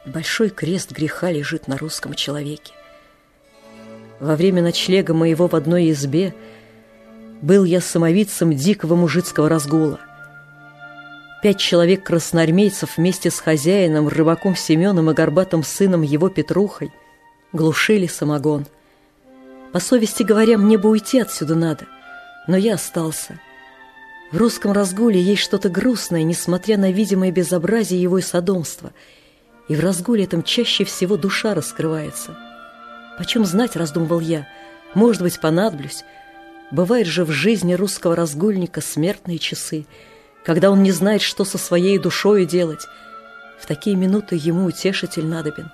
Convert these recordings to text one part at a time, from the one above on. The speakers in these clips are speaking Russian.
Большой крест греха лежит на русском человеке. Во время ночлега моего в одной избе был я самовидцем дикого мужицкого разгула. 5 человек-красноармейцев вместе с хозяином, рыбаком Семеном и горбатым сыном его Петрухой глушили самогон. По совести говоря, мне бы уйти отсюда надо, но я остался. В русском разгуле есть что-то грустное, несмотря на видимое безобразие его и содомства, и в разгуле этом чаще всего душа раскрывается. Почем знать, раздумывал я, может быть, понадоблюсь. Бывает же в жизни русского разгульника смертные часы, когда он не знает, что со своей душою делать. В такие минуты ему утешитель надобен.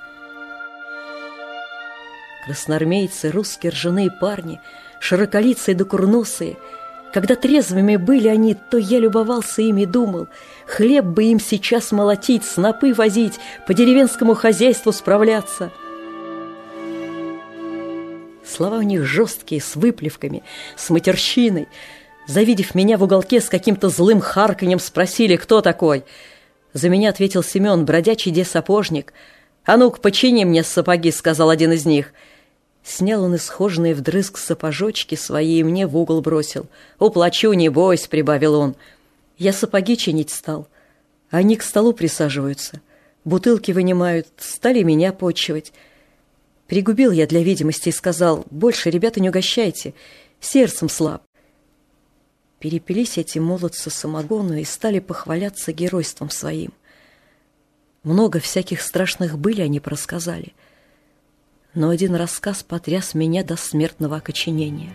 Красноармейцы, русские ржаные парни, широколицые да курносые, когда трезвыми были они, то я любовался ими и думал, хлеб бы им сейчас молотить, снопы возить, по деревенскому хозяйству справляться. Слова у них жесткие, с выплевками, с матерщиной. Завидев меня в уголке, с каким-то злым харканьем спросили, кто такой. За меня ответил Семен, бродячий де-сапожник. «А ну-ка, почини мне сапоги», — сказал один из них. Снял он исхоженные вдрызг сапожочки свои и мне в угол бросил. «Уплачу, не бойся», — прибавил он. Я сапоги чинить стал. Они к столу присаживаются, бутылки вынимают, стали меня почивать. Пригубил я для видимости и сказал, «Больше, ребята, не угощайте, сердцем слаб». Перепились эти молодцы самогону и стали похваляться геройством своим. Много всяких страшных былей они просказали, но один рассказ потряс меня до смертного окоченения.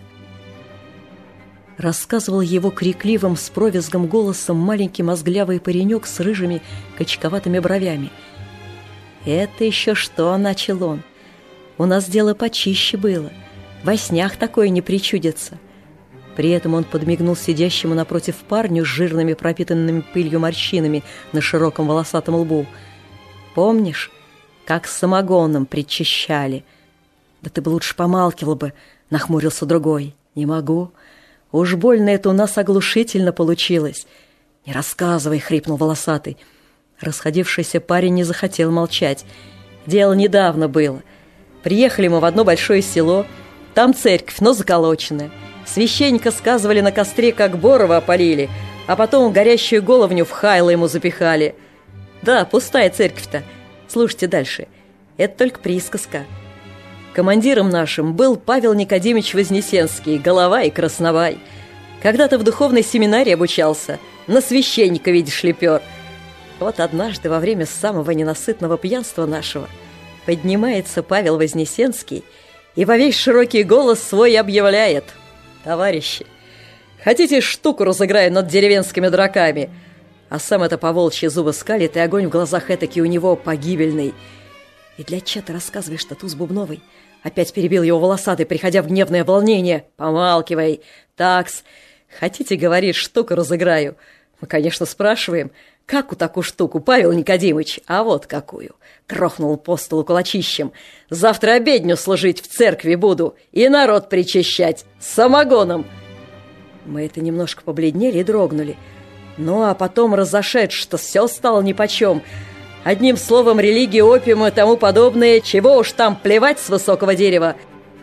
Рассказывал его крикливым с провизгом голосом маленький мозглявый паренек с рыжими качковатыми бровями. «Это еще что?» — начал он. «У нас дело почище было. Во снях такое не причудится». При этом он подмигнул сидящему напротив парню с жирными пропитанными пылью морщинами на широком волосатом лбу. «Помнишь, как с самогоном причащали?» «Да ты бы лучше помалкивал бы», — нахмурился другой. «Не могу. Уж больно это у нас оглушительно получилось». «Не рассказывай», — хрипнул волосатый. Расходившийся парень не захотел молчать. «Дело недавно было. Приехали мы в одно большое село. Там церковь, но заколоченная. Священника сказывали на костре, как Борова опалили, а потом горящую головню в хайло ему запихали. Да, пустая церковь-то. Слушайте дальше. Это только присказка. Командиром нашим был Павел Никодимович Вознесенский, голова и красновай. Когда-то в духовной семинарии обучался, на священника, видишь ли, пер. Вот однажды во время самого ненасытного пьянства нашего поднимается Павел Вознесенский и во весь широкий голос свой объявляет: «Товарищи, хотите, штуку разыграю над деревенскими дураками?» А сам это по волчьи зубы скалит, и огонь в глазах этакий у него погибельный. «И для чего ты рассказываешь-то, туз бубновый?» Опять перебил его волосатый, приходя в гневное волнение. «Помалкивай. Такс, хотите, говорит, штуку разыграю?» Мы, конечно, спрашиваем, какую такую штуку, Павел Никодимыч? А вот какую. Крохнул по столу кулачищем. «Завтра обедню служить в церкви буду и народ причащать самогоном». Мы это немножко побледнели и дрогнули. Ну, а потом разошедшись, что все стало нипочем. Одним словом, религия, опиум и тому подобное, чего уж там плевать с высокого дерева.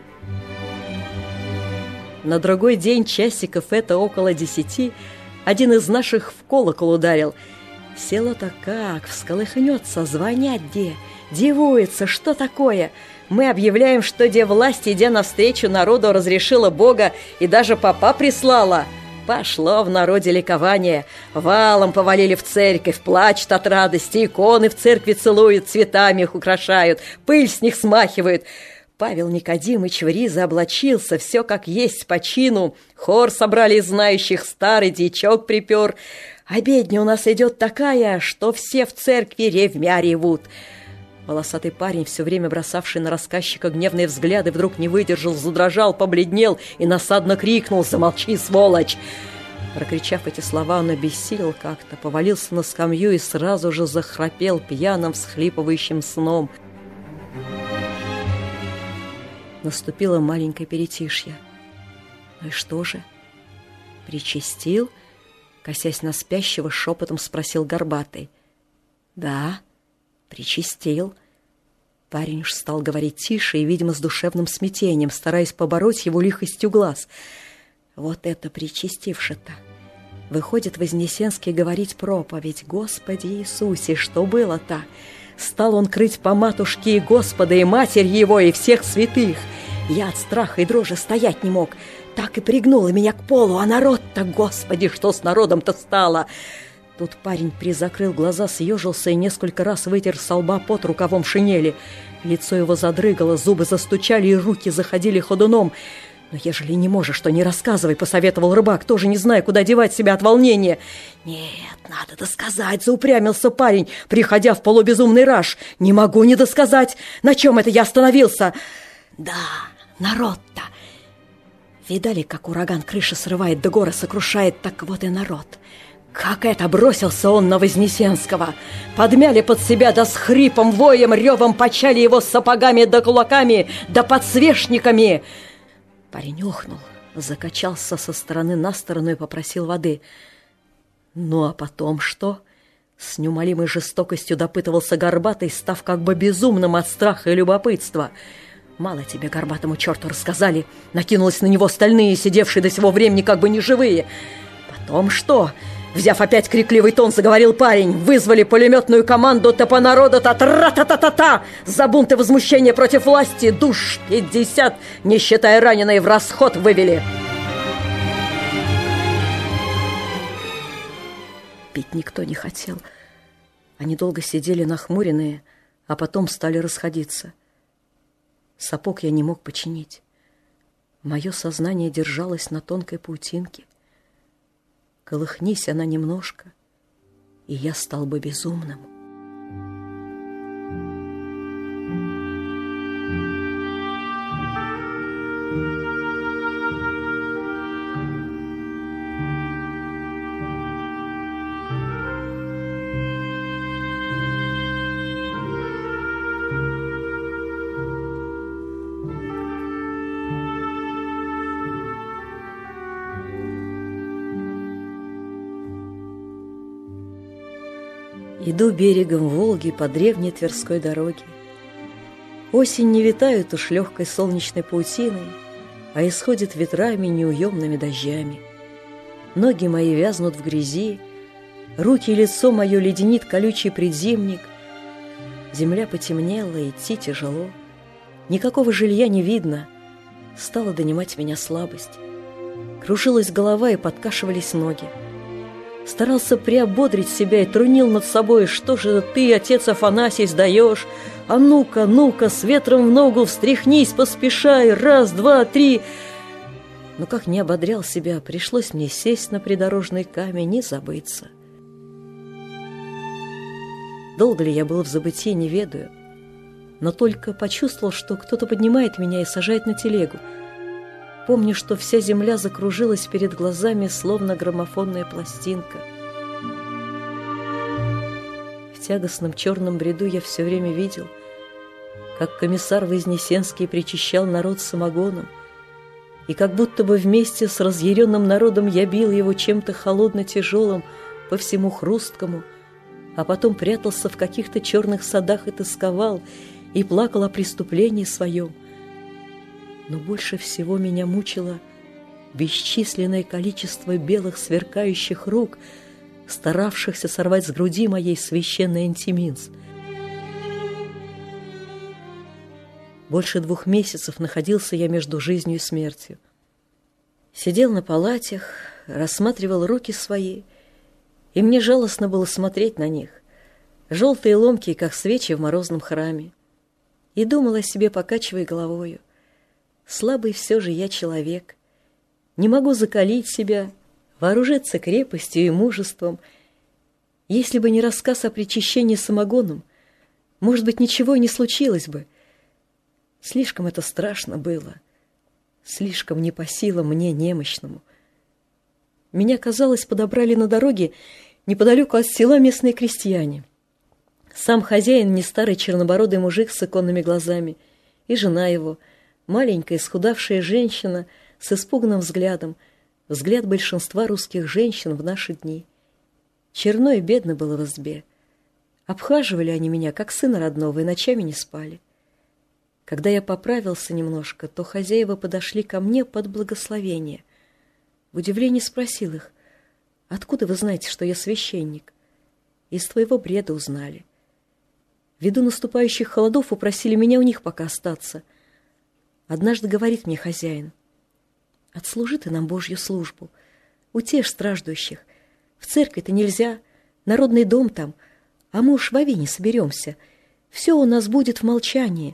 На другой день, часиков это около 10, один из наших в колокол ударил. Село-то как, всколыхнется, звонят где, дивуется, что такое. Мы объявляем, что где власть, идя навстречу народу, разрешила Бога и даже попа прислала. Пошло в народе ликование. Валом повалили в церковь, плачут от радости, иконы в церкви целуют, цветами их украшают, пыль с них смахивают. Павел Никодимыч в ризы облачился, все как есть по чину. Хор собрали из знающих, старый дьячок припер. Обедня у нас идет такая, что все в церкви ревмя ревут. Волосатый парень, все время бросавший на рассказчика гневные взгляды, вдруг не выдержал, задрожал, побледнел и насадно крикнул: «Замолчи, сволочь!» Прокричав эти слова, он обессилел как-то, повалился на скамью и сразу же захрапел пьяным, всхлипывающим сном. Наступило маленькое перетишье. «Ну и что же? Причастил?» Косясь на спящего, шепотом спросил горбатый. «Да, причастил», Парень уж стал говорить тише и, видимо, с душевным смятением, стараясь побороть его лихостью глаз. Вот это причастивше-то! Выходит, Вознесенский говорить проповедь. Господи Иисусе, что было-то? Стал он крыть по матушке и Господа, и Матерь его, и всех святых. Я от страха и дрожи стоять не мог. Так и пригнуло меня к полу, а народ-то, Господи, что с народом-то стало? Тут парень призакрыл глаза, съежился и несколько раз вытер со лба пот рукавом шинели. Лицо его задрыгало, зубы застучали и руки заходили ходуном. «Но ежели не можешь, то не рассказывай», — посоветовал рыбак, тоже не зная, куда девать себя от волнения. «Нет, надо досказать», — заупрямился парень, приходя в полубезумный раж. «Не могу не досказать. На чем это я остановился?» «Да, народ-то. Видали, как ураган крыши срывает, да горы сокрушает, так вот и народ». Как это бросился он на Вознесенского! Подмяли под себя, да с хрипом, воем, ревом почали его сапогами да кулаками, да подсвечниками. Парень охнул, закачался со стороны на сторону и попросил воды. Ну а потом что? С неумолимой жестокостью допытывался Горбатый, став как бы безумным от страха и любопытства. Мало тебе, горбатому черту, рассказали. Накинулась на него остальные, сидевшие до сего времени как бы неживые. Потом что? Взяв опять крикливый тон, заговорил парень. Вызвали пулеметную команду ТП народа-то тра-та-та-та-та! За бунт и возмущение против власти душ 50, не считая раненой, в расход вывели. Пить никто не хотел. Они долго сидели нахмуренные, а потом стали расходиться. Сапог я не мог починить. Мое сознание держалось на тонкой паутинке. Колыхнись она немножко, и я стал бы безумным. Иду берегом Волги по древней Тверской дороге. Осень не витает уж легкой солнечной паутиной, а исходит ветрами неуемными дождями. Ноги мои вязнут в грязи, руки и лицо мое леденит колючий предзимник. Земля потемнела, идти тяжело. Никакого жилья не видно. Стала донимать меня слабость. Кружилась голова и подкашивались ноги. Старался приободрить себя и трунил над собой: что же ты, отец Афанасий, сдаешь? А ну-ка, ну-ка, с ветром в ногу встряхнись, поспешай, раз, два, три. Но как не ободрял себя, пришлось мне сесть на придорожный камень и забыться. Долго ли я был в забытии, не ведаю, но только почувствовал, что кто-то поднимает меня и сажает на телегу. Помню, что вся земля закружилась перед глазами, словно граммофонная пластинка. В тягостном черном бреду я все время видел, как комиссар Вознесенский причащал народ самогоном, и как будто бы вместе с разъяренным народом я бил его чем-то холодно-тяжелым по всему хрусткому, а потом прятался в каких-то черных садах и тосковал, и плакал о преступлении своем. Но больше всего меня мучило бесчисленное количество белых сверкающих рук, старавшихся сорвать с груди моей священный антиминс. Больше 2 месяцев находился я между жизнью и смертью. Сидел на палатях, рассматривал руки свои, и мне жалостно было смотреть на них, желтые и ломкие, как свечи в морозном храме, и думал о себе, покачивая головою. Слабый все же я человек, не могу закалить себя, вооружиться крепостью и мужеством. Если бы не рассказ о причащении самогоном, может быть, ничего и не случилось бы. Слишком это страшно было, слишком не по силам мне, немощному. Меня, казалось, подобрали на дороге неподалеку от села местные крестьяне. Сам хозяин, не старый чернобородый мужик с иконными глазами, и жена его, маленькая исхудавшая женщина с испуганным взглядом, взгляд большинства русских женщин в наши дни. Черно и бедно было в избе. Обхаживали они меня, как сына родного, и ночами не спали. Когда я поправился немножко, то хозяева подошли ко мне под благословение. В удивлении спросил их: «Откуда вы знаете, что я священник?» «Из твоего бреда узнали. Ввиду наступающих холодов упросили меня у них пока остаться. Однажды говорит мне хозяин: отслужи ты нам Божью службу, утешь страждущих. В церкви-то нельзя, народный дом там, а мы уж в Авине соберемся. Все у нас будет в молчании.